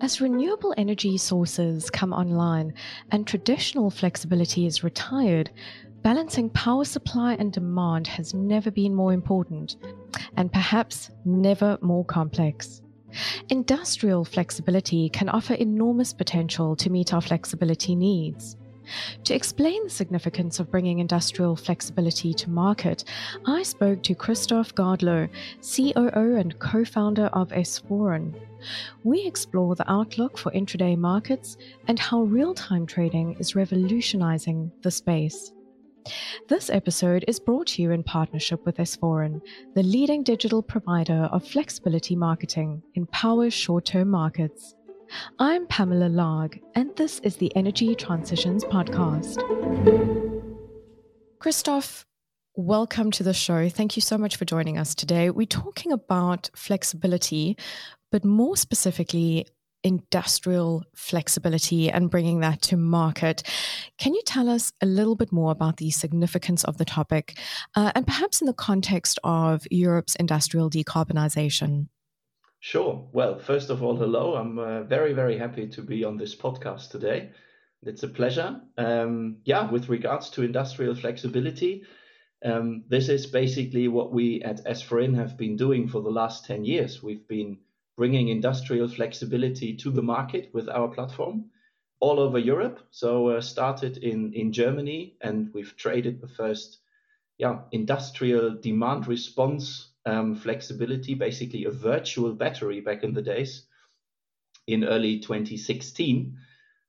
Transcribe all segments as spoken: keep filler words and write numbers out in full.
As renewable energy sources come online and traditional flexibility is retired, balancing power supply and demand has never been more important, and perhaps never more complex. Industrial flexibility can offer enormous potential to meet our flexibility needs. To explain the significance of bringing industrial flexibility to market, I spoke to Christoph Gardlow, C O O and co-founder of Esforen. We explore the outlook for intraday markets and how real-time trading is revolutionizing the space. This episode is brought to you in partnership with Esforen, the leading digital provider of flexibility marketing in power short-term markets. I'm Pamela Larg, and this is the Energy Transitions Podcast. Christoph, welcome to the show. Thank you so much for joining us today. We're talking about flexibility, but more specifically, industrial flexibility and bringing that to market. Can you tell us a little bit more about the significance of the topic, uh, and perhaps in the context of Europe's industrial decarbonization? Sure. Well, first of all, hello. I'm uh, very, very happy to be on this podcast today. It's a pleasure. Um, yeah, with regards to industrial flexibility, um, this is basically what we at Esforen have been doing for the last ten years. We've been bringing industrial flexibility to the market with our platform all over Europe. So uh, started in, in Germany, and we've traded the first yeah, industrial demand response Um, flexibility, basically a virtual battery back in the days in early twenty sixteen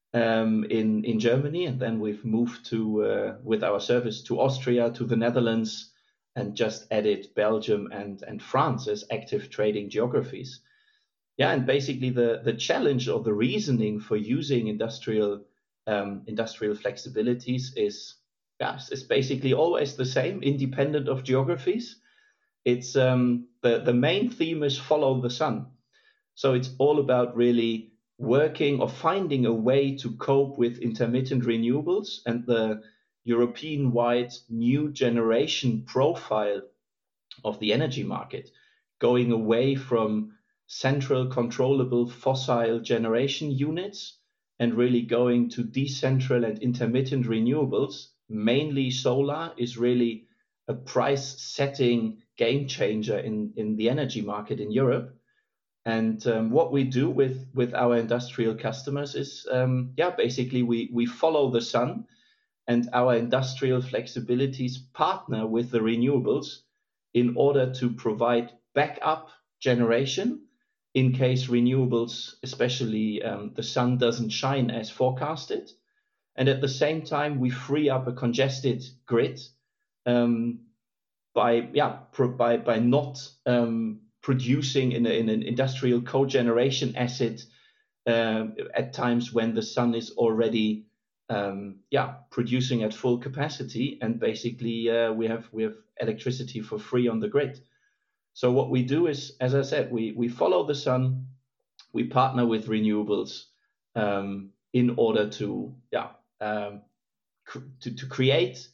um, in, in Germany. And then we've moved to, uh, with our service to Austria, to the Netherlands, and just added Belgium and, and France as active trading geographies. Yeah, and basically the, the challenge or the reasoning for using industrial um, industrial flexibilities is, yeah, is basically always the same, independent of geographies. It's um, the, the main theme is follow the sun. So it's all about really working or finding a way to cope with intermittent renewables and the European-wide new generation profile of the energy market, going away from central controllable fossil generation units and really going to decentral and intermittent renewables. Mainly solar is really a price-setting game changer in, in the energy market in Europe. And um, what we do with, with our industrial customers is, um, yeah, basically we, we follow the sun, and our industrial flexibilities partner with the renewables in order to provide backup generation in case renewables, especially um, the sun, doesn't shine as forecasted. And at the same time, we free up a congested grid Um, by yeah pro- by by not um, producing in, a, in an industrial cogeneration asset uh, at times when the sun is already um, yeah producing at full capacity, and basically uh, we have we have electricity for free on the grid. So what we do is, as I said, we we follow the sun, we partner with renewables um, in order to yeah um, cr- to to create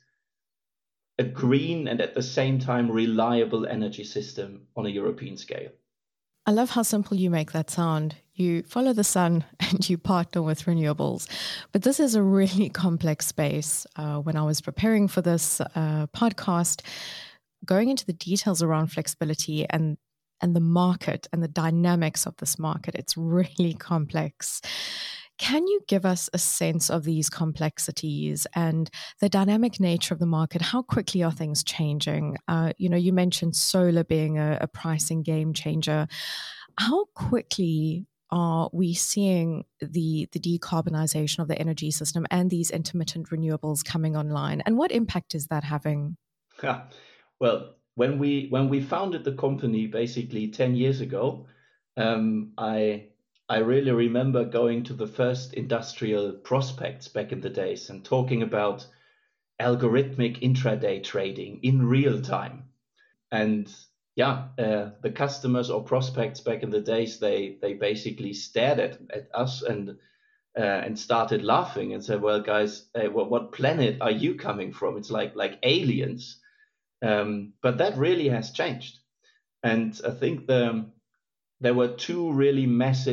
a green and at the same time reliable energy system on a European scale. I love how simple you make that sound. You follow the sun and you partner with renewables. But this is a really complex space. Uh, when I was preparing for this uh, podcast, going into the details around flexibility and and the market and the dynamics of this market, it's really complex. Can you give us a sense of these complexities and the dynamic nature of the market? How quickly are things changing? Uh, you know, you mentioned solar being a, a pricing game changer. How quickly are we seeing the, the decarbonization of the energy system and these intermittent renewables coming online? And what impact is that having? Yeah. Well, when we when we founded the company basically ten years ago, um, I I really remember going to the first industrial prospects back in the days and talking about algorithmic intraday trading in real time. And yeah, uh, the customers or prospects back in the days, they they basically stared at, at us and uh, and started laughing and said, "Well, guys, uh, what, what planet are you coming from? It's like like aliens." Um, but that really has changed, and I think the there were two really massive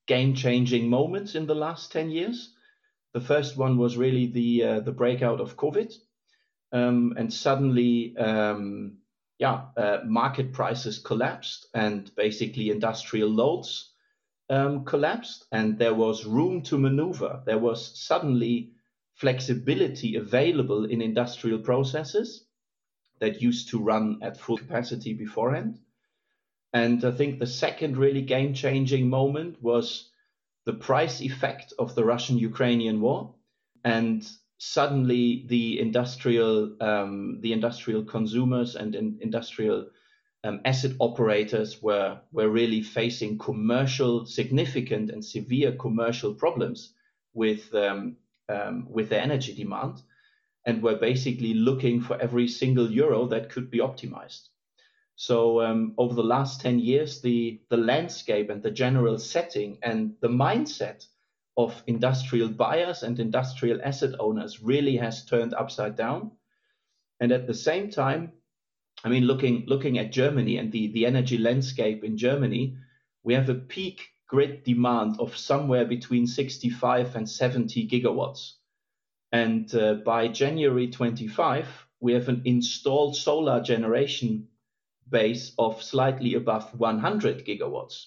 game-changing moments in the last ten years. The first one was really the uh, the breakout of COVID, um, and suddenly, um, yeah, uh, market prices collapsed, and basically industrial loads um, collapsed, and there was room to maneuver. There was suddenly flexibility available in industrial processes that used to run at full capacity beforehand. And I think the second really game-changing moment was the price effect of the Russian-Ukrainian war, and suddenly the industrial um, the industrial consumers and in, industrial um, asset operators were were really facing commercial significant and severe commercial problems with um, um, with their energy demand, and were basically looking for every single euro that could be optimized. So um, over the last ten years, the, the landscape and the general setting and the mindset of industrial buyers and industrial asset owners really has turned upside down. And at the same time, I mean, looking looking at Germany and the, the energy landscape in Germany, we have a peak grid demand of somewhere between sixty-five and seventy gigawatts. And uh, by January twenty-five, we have an installed solar generation base of slightly above one hundred gigawatts.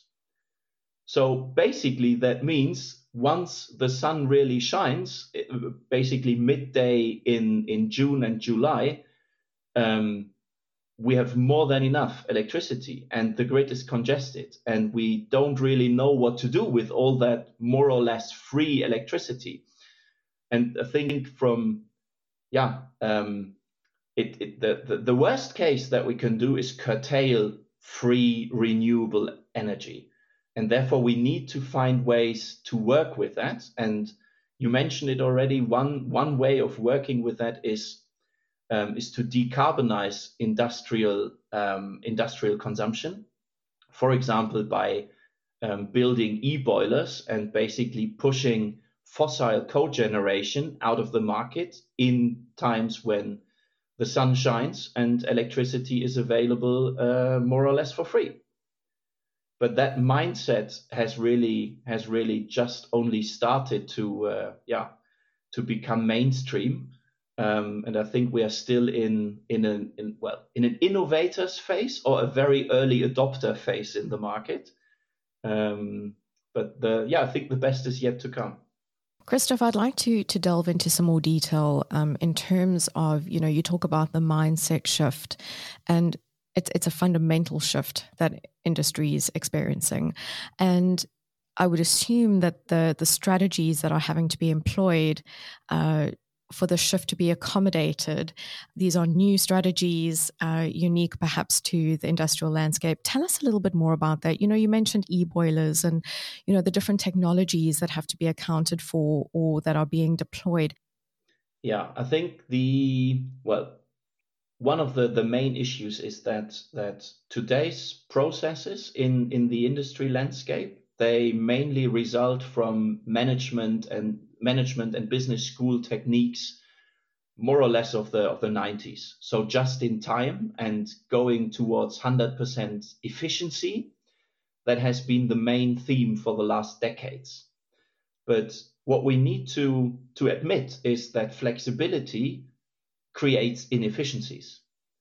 So basically that means once the sun really shines, basically midday in, in June and July, um, we have more than enough electricity, and the grid is congested, and we don't really know what to do with all that more or less free electricity. And I think from, yeah, um, It, it, the, the, the worst case that we can do is curtail free renewable energy. And therefore, we need to find ways to work with that. And you mentioned it already. One, one way of working with that is, um, is to decarbonize industrial, um, industrial consumption. For example, by um, building e-boilers and basically pushing fossil cogeneration out of the market in times when the sun shines and electricity is available uh, more or less for free. But that mindset has really has really just only started to uh, yeah to become mainstream, um, and I think we are still in in an in, well in an innovators phase or a very early adopter phase in the market. Um, but the yeah I think the best is yet to come. Christoph, I'd like to to delve into some more detail um, in terms of, you know, you talk about the mindset shift, and it's it's a fundamental shift that industry is experiencing. And I would assume that the the strategies that are having to be employed uh, for the shift to be accommodated, these are new strategies, uh, unique perhaps to the industrial landscape. Tell us a little bit more about that. You know, you mentioned e-boilers and, you know, the different technologies that have to be accounted for or that are being deployed. Yeah, I think the, well, one of the, the main issues is that that today's processes in, in the industry landscape, they mainly result from management and management and business school techniques, more or less of the of the nineties. So just in time and going towards one hundred percent efficiency, that has been the main theme for the last decades. But what we need to to admit is that flexibility creates inefficiencies,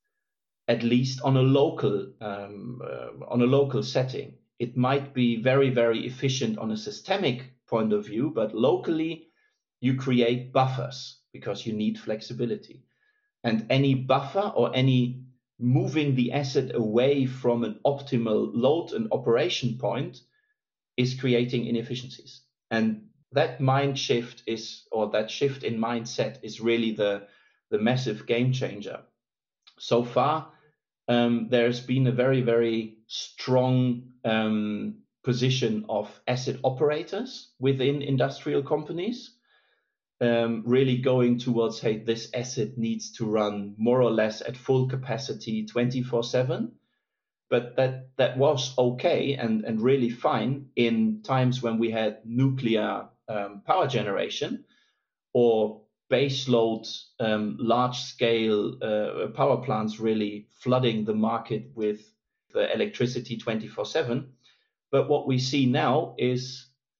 at least on a local um, uh, on a local setting. It might be very, very efficient on a systemic point of view, but locally you create buffers because you need flexibility. And any buffer or any moving the asset away from an optimal load and operation point is creating inefficiencies. And that mind shift is, or that shift in mindset is really the, the massive game changer. So far, um, there's been a very, very strong um, position of asset operators within industrial companies, um, really going towards, hey, this asset needs to run more or less at full capacity twenty-four seven. But that, that was okay and, and really fine in times when we had nuclear um, power generation or baseload um, large-scale uh, power plants really flooding the market with the electricity twenty-four seven. But what we see now is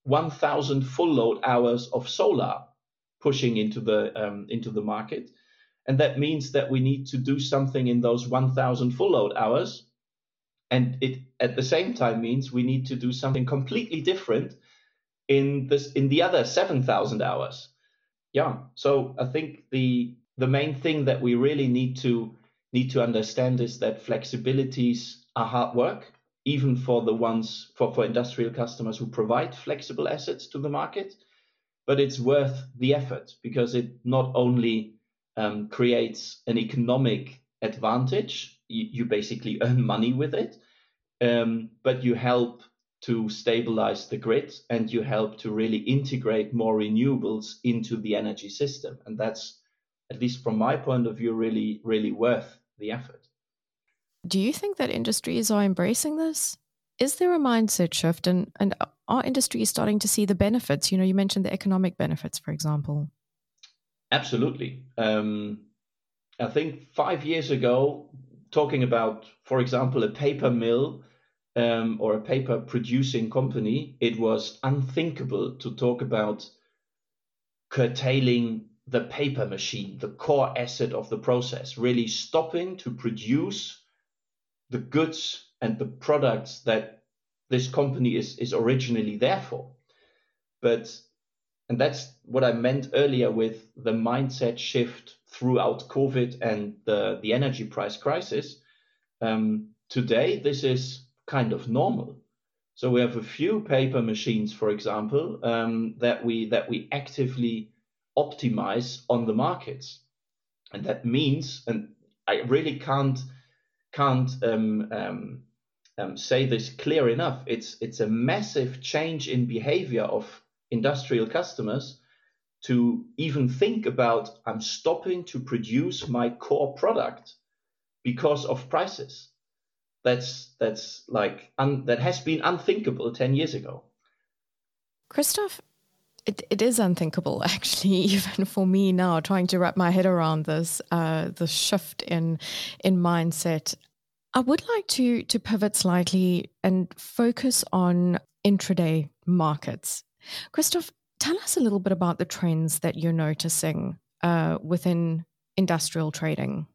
one thousand full load hours of solar pushing into the um, into the market. And that means that we need to do something in those one thousand full load hours. And it at the same time means we need to do something completely different in this in the other seven thousand hours. Yeah. So I think the the main thing that we really need to need to understand is that flexibilities are hard work, even for the ones for, for industrial customers who provide flexible assets to the market. But it's worth the effort because it not only um, creates an economic advantage, you, you basically earn money with it, um, but you help to stabilize the grid and you help to really integrate more renewables into the energy system. And that's, at least from my point of view, really, really worth the effort. Do you think that industries are embracing this? Is there a mindset shift, and, and are industries starting to see the benefits? You know, you mentioned the economic benefits, for example. Absolutely. Um, I think five years ago, talking about, for example, a paper mill um, or a paper producing company, it was unthinkable to talk about curtailing the paper machine, the core asset of the process, really stopping to produce the goods and the products that this company is, is originally there for. But, and that's what I meant earlier with the mindset shift throughout COVID and the, the energy price crisis. Um, today, this is kind of normal. So we have a few paper machines, for example, um, that we that we actively optimize on the markets, and that means, and I really can't can't um, um, um, say this clear enough. It's it's a massive change in behavior of industrial customers to even think about, I'm stopping to produce my core product because of prices. That's that's like un, that has been unthinkable ten years ago. Christoph, it, it is unthinkable, actually, even for me now, trying to wrap my head around this uh, the shift in in mindset. I would like to to pivot slightly and focus on intraday markets. Christoph, tell us a little bit about the trends that you're noticing uh, within industrial trading.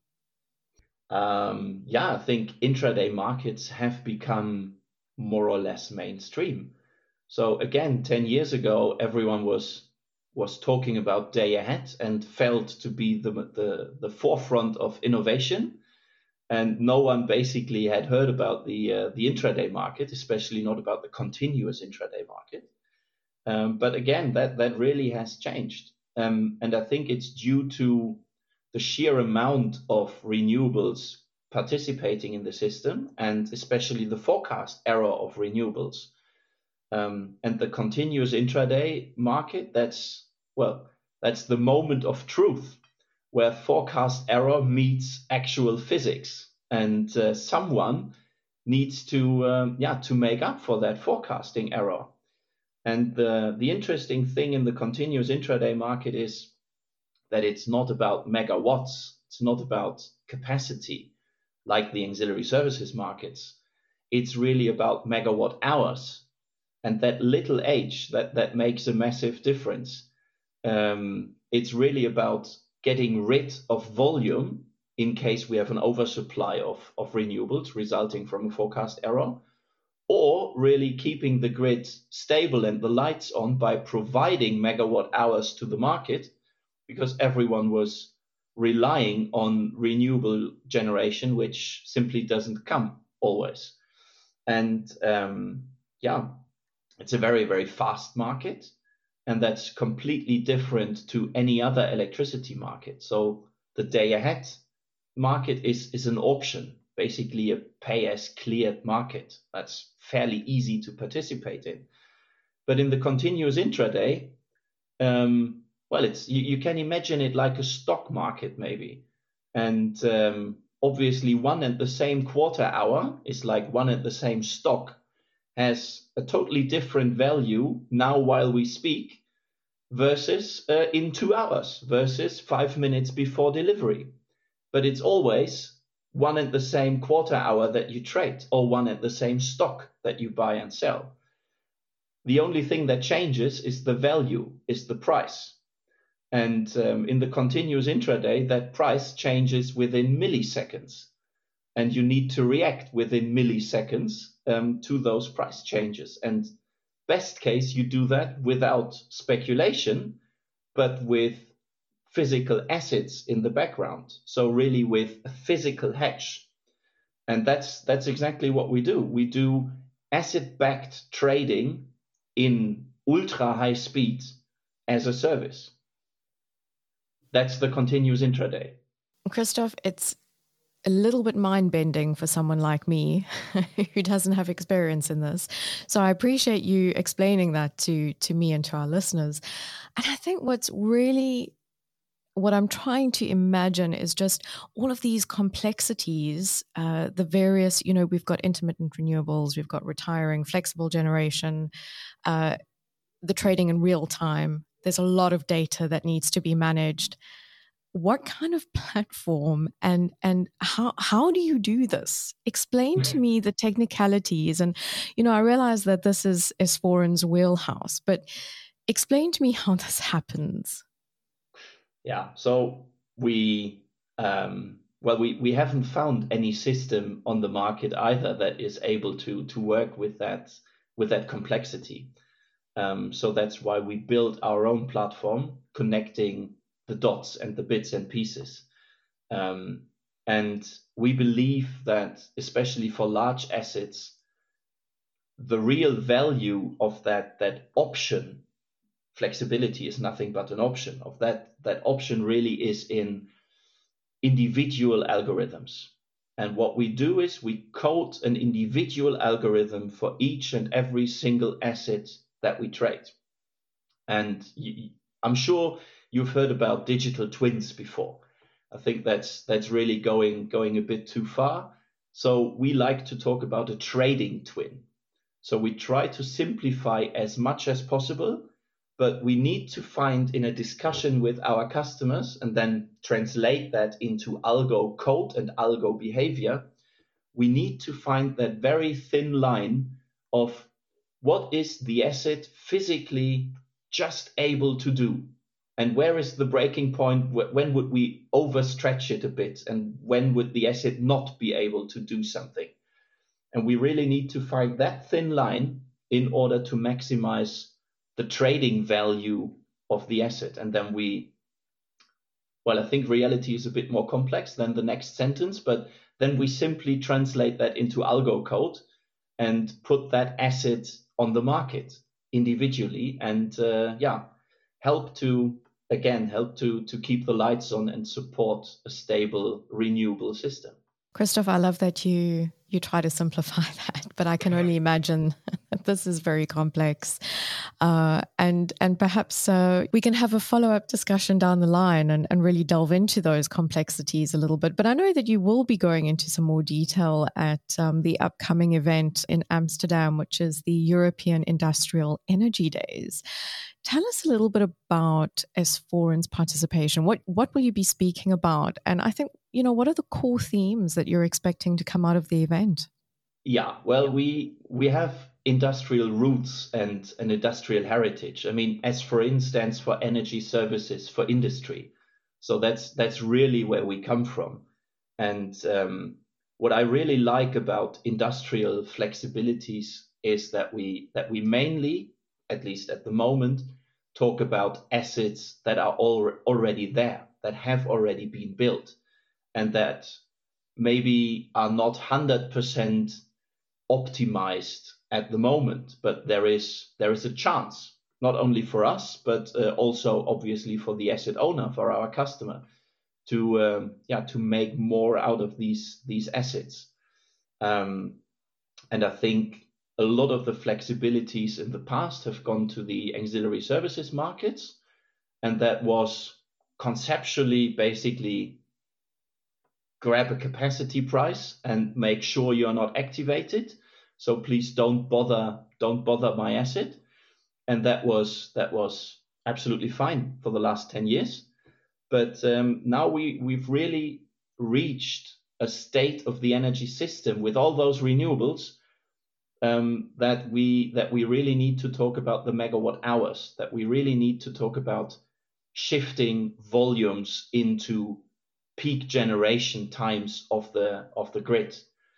Um, yeah, I think intraday markets have become more or less mainstream. So again, ten years ago, everyone was was talking about day ahead and felt to be the the, the forefront of innovation. And no one basically had heard about the uh, the intraday market, especially not about the continuous intraday market. Um, but again, that that really has changed, um, and I think it's due to the sheer amount of renewables participating in the system, and especially the forecast error of renewables, um, and the continuous intraday market. That's well, that's the moment of truth where forecast error meets actual physics, and uh, someone needs to um, yeah to make up for that forecasting error. And the the interesting thing in the continuous intraday market is that it's not about megawatts, it's not about capacity like the ancillary services markets. It's really about megawatt hours, and that little h that that makes a massive difference. Um, it's really about getting rid of volume in case we have an oversupply of, of renewables resulting from a forecast error, or really keeping the grid stable and the lights on by providing megawatt hours to the market, because everyone was relying on renewable generation, which simply doesn't come always. And um, yeah, it's a very, very fast market. And that's completely different to any other electricity market. So the day ahead market is, is an auction, basically a pay as cleared market. That's fairly easy to participate in. But in the continuous intraday, um, well, it's you, you can imagine it like a stock market maybe. And um, obviously one and the same quarter hour is like one and the same stock has a totally different value now while we speak versus uh, in two hours versus five minutes before delivery. But it's always one and the same quarter hour that you trade, or one and the same stock that you buy and sell. The only thing that changes is the value, is the price. And um, in the continuous intraday, that price changes within milliseconds. And you need to react within milliseconds um, to those price changes. And best case, you do that without speculation, but with physical assets in the background. So really with a physical hedge. And that's that's exactly what we do. We do asset-backed trading in ultra high speed as a service. That's the continuous intraday. Christoph, it's a little bit mind-bending for someone like me who doesn't have experience in this. So I appreciate you explaining that to, to me and to our listeners. And I think what's really, what I'm trying to imagine is just all of these complexities, uh, the various, you know, we've got intermittent renewables, we've got retiring, flexible generation, uh, the trading in real time. There's a lot of data that needs to be managed. What kind of platform and and how how do you do this? Explain to me the technicalities. And, you know, I realize that this is S4N's wheelhouse, but explain to me how this happens. Yeah, so we, um, well, we, we haven't found any system on the market either that is able to to work with that with that complexity. Um, so that's why we built our own platform connecting the dots and the bits and pieces. Um, and we believe that, especially for large assets, the real value of that, that option, flexibility is nothing but an option, of that, that option really is in individual algorithms. And what we do is we code an individual algorithm for each and every single asset that we trade. And you, I'm sure you've heard about digital twins before. I think that's that's really going going a bit too far. So we like to talk about a trading twin. So we try to simplify as much as possible, but we need to find in a discussion with our customers and then translate that into algo code and algo behavior. We need to find that very thin line of what is the asset physically just able to do, and where is the breaking point? When would we overstretch it a bit, and when would the asset not be able to do something? And we really need to find that thin line in order to maximize the trading value of the asset. And then we, well, I think reality is a bit more complex than the next sentence, but then we simply translate that into algo code and put that asset on the market individually, and uh, yeah, help to, again, help to, to keep the lights on and support a stable, renewable system. Christoph, I love that you you try to simplify that, but I can only imagine that this is very complex. Uh, and and perhaps uh, we can have a follow-up discussion down the line and, and really delve into those complexities a little bit. But I know that you will be going into some more detail at um, the upcoming event in Amsterdam, which is the European Industrial Energy Days. Tell us a little bit about S four N's participation. What what will you be speaking about? And I think, you know, what are the core themes that you're expecting to come out of the event? Yeah, well, we we have industrial roots and an industrial heritage. I mean, S four N stands for Energy Services for Industry. So that's that's really where we come from. And um, what I really like about industrial flexibilities is that we that we mainly, at least at the moment, talk about assets that are all, already there, that have already been built, and that maybe are not one hundred percent optimized at the moment, but there is there is a chance, not only for us, but uh, also obviously for the asset owner, for our customer, to um, yeah to make more out of these these assets. Um, and I think a lot of the flexibilities in the past have gone to the ancillary services markets, and that was conceptually basically grab a capacity price and make sure you're not activated. So please don't bother, don't bother my asset. And that was that was absolutely fine for the last ten years. But um, now we we've really reached a state of the energy system with all those renewables um, that we that we really need to talk about the megawatt hours, that we really need to talk about shifting volumes into peak generation times of the of the grid.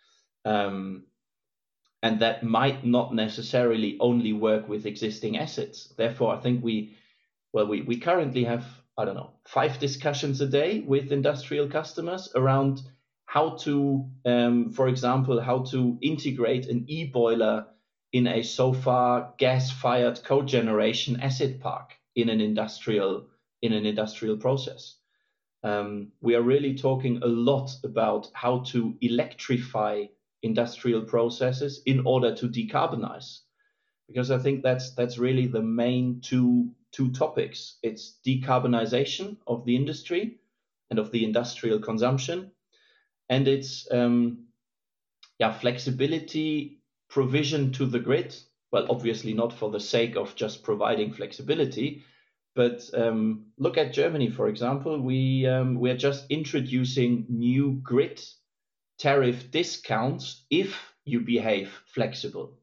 Um, and that might not necessarily only work with existing assets. Therefore, I think we, well, we, we currently have, I don't know, five discussions a day with industrial customers around how to, um, for example, how to integrate an e-boiler in a so far gas-fired cogeneration asset park in an industrial in an industrial process. Um, we are really talking a lot about how to electrify industrial processes in order to decarbonize, because I think that's that's really the main two two topics. It's decarbonization of the industry and of the industrial consumption, and it's um, yeah flexibility provision to the grid. Well, obviously not for the sake of just providing flexibility, but um, look at Germany, for example. We um, we are just introducing new grid tariff discounts if you behave flexible.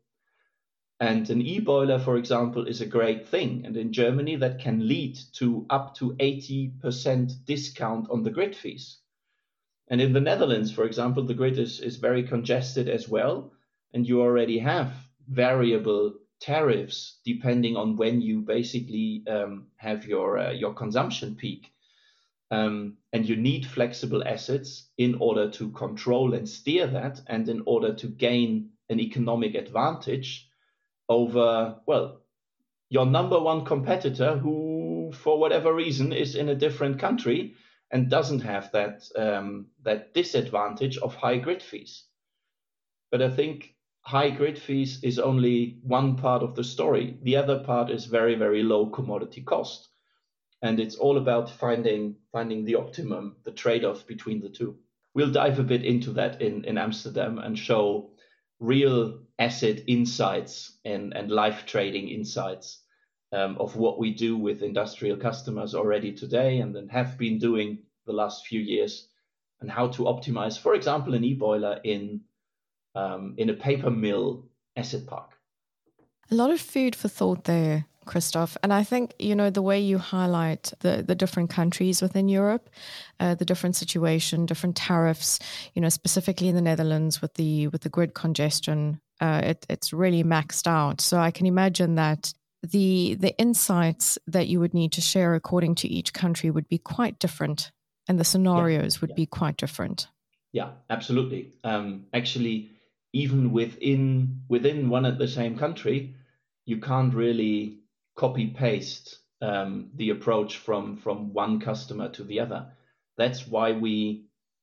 And an e-boiler, for example, is a great thing. And in Germany, that can lead to up to eighty percent discount on the grid fees. And in the Netherlands, for example, the grid is, is very congested as well. And you already have variable tariffs depending on when you basically um, have your, uh, your consumption peak. Um, and you need flexible assets in order to control and steer that, and in order to gain an economic advantage over, well, your number one competitor who, for whatever reason, is in a different country and doesn't have that um, that disadvantage of high grid fees. But I think high grid fees is only one part of the story. The other part is very, very low commodity cost. And it's all about finding finding the optimum, the trade-off between the two. We'll dive a bit into that in, in Amsterdam and show real asset insights and, and live trading insights um, of what we do with industrial customers already today and then have been doing the last few years, and how to optimize, for example, an e-boiler in um, in a paper mill asset park. A lot of food for thought there, Christoph. And I think, you know, the way you highlight the, the different countries within Europe, uh, the different situation, different tariffs, you know, specifically in the Netherlands with the with the grid congestion, uh, it, it's really maxed out. So I can imagine that the the insights that you would need to share according to each country would be quite different, and the scenarios yeah, would yeah. be quite different. Yeah, absolutely. Um, actually, even within within one and the same country, you can't really copy paste um, the approach from from one customer to the other. That's why we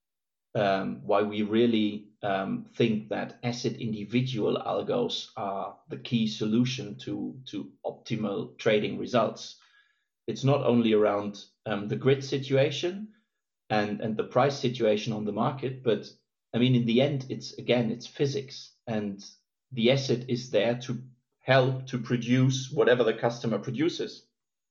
um, why we really um, think that asset individual algos are the key solution to to optimal trading results. It's not only around um, the grid situation and and the price situation on the market, but I mean, in the end, it's again, it's physics, and the asset is there to help to produce whatever the customer produces.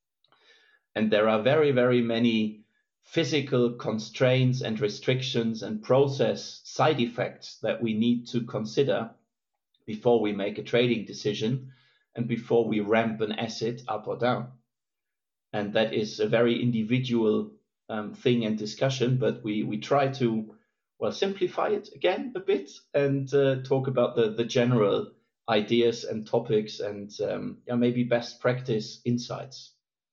And there are very, very many physical constraints and restrictions and process side effects that we need to consider before we make a trading decision and before we ramp an asset up or down. And that is a very individual um, thing and discussion, but we, we try to, well, simplify it again a bit and uh, talk about the, the general ideas and topics and um, yeah, maybe best practice insights.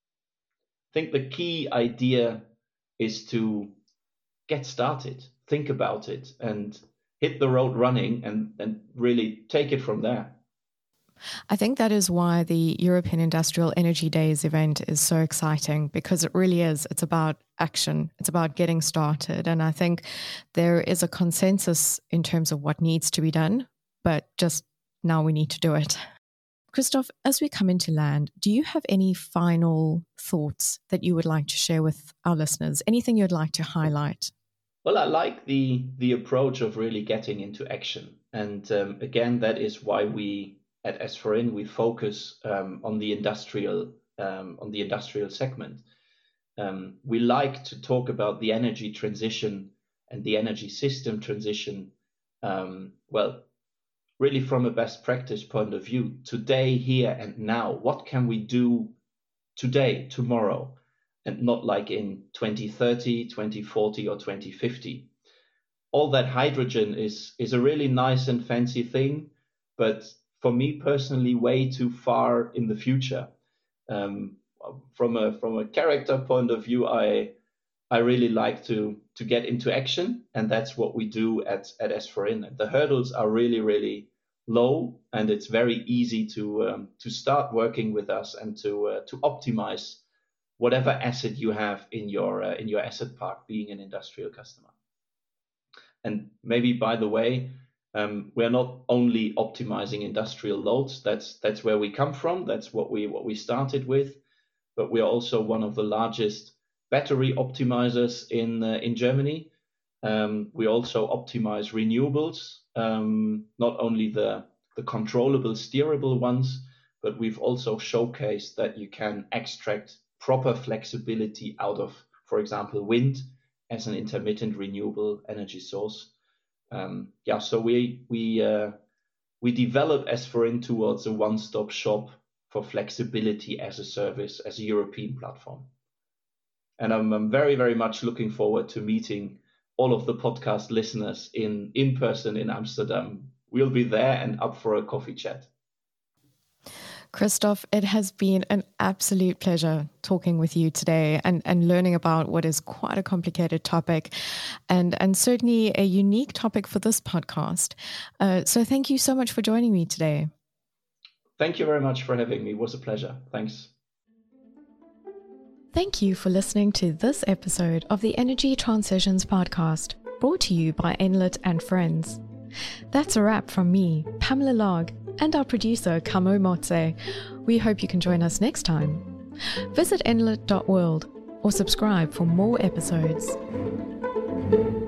I think the key idea is to get started, think about it, and hit the road running and, and really take it from there. I think that is why the European Industrial Energy Days event is so exciting, because it really is. It's about action. It's about getting started. And I think there is a consensus in terms of what needs to be done, but just now we need to do it. Christoph, as we come into land, do you have any final thoughts that you would like to share with our listeners? Anything you'd like to highlight? Well, I like the the approach of really getting into action. And um, again, that is why we at S four I N we focus um, on the industrial um, on the industrial segment. Um, we like to talk about the energy transition and the energy system transition. Um, well, really from a best practice point of view, today, here and now, what can we do today, tomorrow, and not like in twenty thirty, twenty forty, or twenty fifty. All that hydrogen is, is a really nice and fancy thing, but for me personally, way too far in the future. Um, from a from a character point of view, I I really like to to get into action, and that's what we do at at S four in. The hurdles are really really low, and it's very easy to um, to start working with us and to uh, to optimize whatever asset you have in your uh, in your asset park, being an industrial customer. And maybe, by the way, um, we're not only optimizing industrial loads. That's that's where we come from. That's what we what we started with. But we are also one of the largest battery optimizers in uh, in Germany. Um, we also optimize renewables, um, not only the the controllable, steerable ones, but we've also showcased that you can extract proper flexibility out of, for example, wind as an intermittent renewable energy source. Um, yeah, so we we uh, we develop S four in towards a one-stop shop for flexibility as a service, as a European platform. And I'm, I'm very, very much looking forward to meeting all of the podcast listeners in, in person in Amsterdam. We'll be there and up for a coffee chat. Christoph, it has been an absolute pleasure talking with you today and, and learning about what is quite a complicated topic and, and certainly a unique topic for this podcast. Uh, so thank you so much for joining me today. Thank you very much for having me. It was a pleasure. Thanks. Thank you for listening to this episode of the Energy Transitions podcast, brought to you by Enlit and Friends. That's a wrap from me, Pamela Log, and our producer, Kamo Motse. We hope you can join us next time. Visit enlit dot world or subscribe for more episodes.